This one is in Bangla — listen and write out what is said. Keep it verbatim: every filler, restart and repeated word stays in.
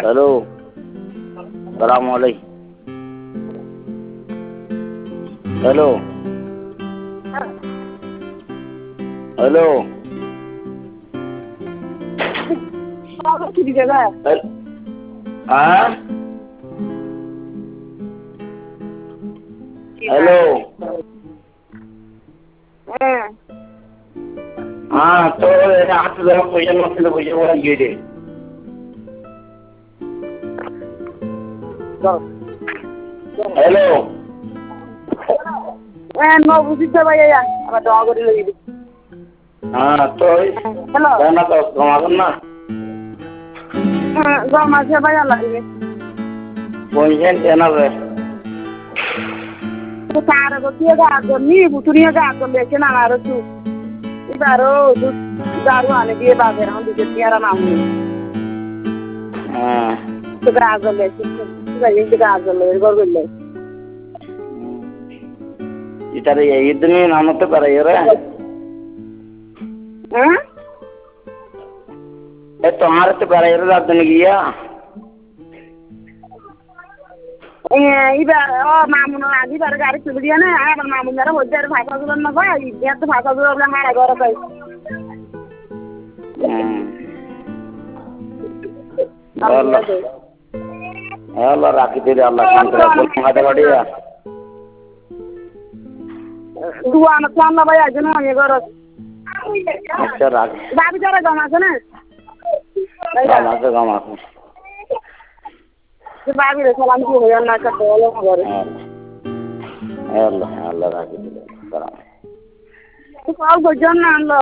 হ্যালো, সালাম আলাইকুম। হ্যালো হ্যালো হ্যাঁ হ্যালো হ্যাঁ তো আট টাকা পয়সা নছিল পয়সা বলা গিয়ে রে হ্যালো হ্যাঁ ন বুঝিতে ভাইয়া আবার দোয়া করে লই দিবি হ্যাঁ তো হ্যালো না তো কমাবেন না হ্যাঁ গম আছে ভাইয়া লাগবে পয়সা দেনা রে তো তার গতিয়ে গা গনি বুতুরিয়া গা গলে কেন আর তু ইবারো দারু আনে দিয়ে বাজার আন দিতে তিয়ারা মামু হ্যাঁ তো গা গলে ভাই এই গা গলে গর গলে ইতারে ইদনি নামতে পারে রে হ্যাঁ এ তোমারে তো পারে রে রাত দিন গিয়া ইবার ও মামুন আজি বার গাড়ি চলে দিয়া না আমার মামুন যারা হচ্ছে আর ভাষা গুলো না ভাই ইয়া তো ভাষা গুলো বলে হারা ঘর পাই আল্লাহ আল্লাহ রাখি দিলে আল্লাহ শান্তি রাখো মাঝে বাড়িয়া দুয়া না চান্না ভাই আজ না এ ঘর আচ্ছা রাখ বাবি যারা গম আছে না গাম আছে গাম আছে বাবি রে সালাম কি হইয়া না কা বলো ঘরে আল্লাহ আল্লাহ রাখি দিলে সালাম তো কাল গজন না আনলো